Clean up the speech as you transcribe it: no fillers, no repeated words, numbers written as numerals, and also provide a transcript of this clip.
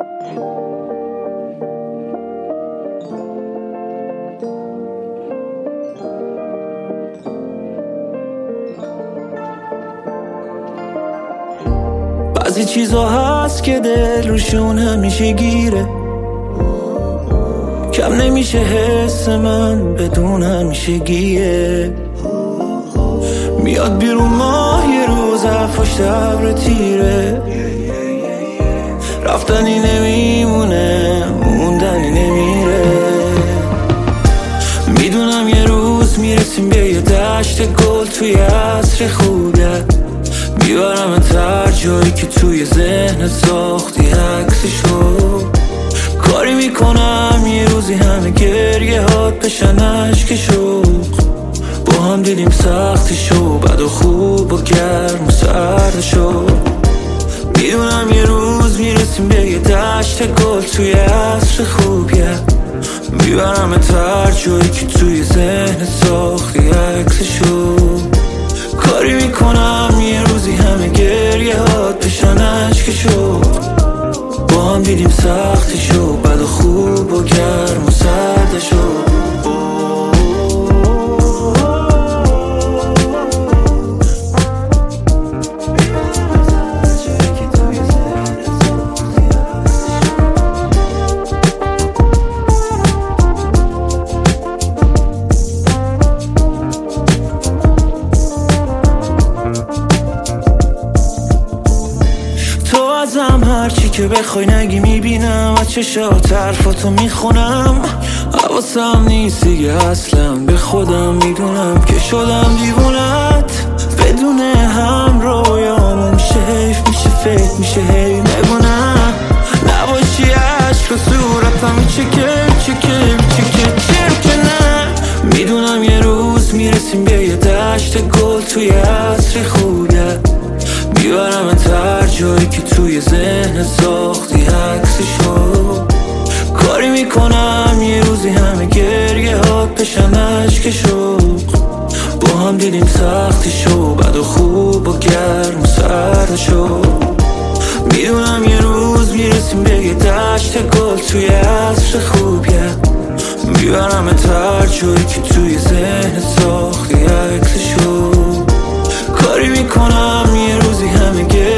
بعضی چیزا هست که دل روشون همیشه گیره، کم نمیشه حس من بدون همیشگیه. میاد بیرون ماه یه روز پشت ابر تیره، رفتنی نمیمونه موندنی نمیره. میدونم یه روز میرسیم به یه دشت گل توی عصر خوبیت، میبرم هر جایی که توی ذهن ساختی عکسشو. کاری میکنم یه روزی همه گریه هات بشن عشق شوق، با هم دیدیم سختشو بد و خوب و گرم و سردشو. میدونم یه روز میرسیم به یه دشت گل توی عصر خوبیت، میبرم هر جایی که توی ذهن ساختی عکسشو. کاری میکنم یه روزی همه گریه هات بشن عشق شوق، با هم دیدیم سختشو بد و خوب و گرم و سردشو. ازم هرچی که بخوای نگی میبینم، از چشات حرفاتو میخونم. حواسم نیست دیگه اصلا به خودم، میدونم که شدم دیوونت. بدون هم رویامون میشه حیف، میشه فکر میشه هی نگونم. نباشی عشق و صورتم چرا که نه. میدونم یه روز میرسیم به یه دشت گل توی عصر خوبیت، میبرم هر جایی که توی ذهن ساختی عکسشو. کاری میکنم یه روزی همه گریه هات بشن عشق شوق، با هم دیدیم سختشو بد و خوب و گرم و سردشو. میدونم یه روز میرسیم به یه دشت گل توی عصر خوبیت، میبرم هر جایی که توی ذهن ساختی عکسشو. کاری میکنم یه روزی همه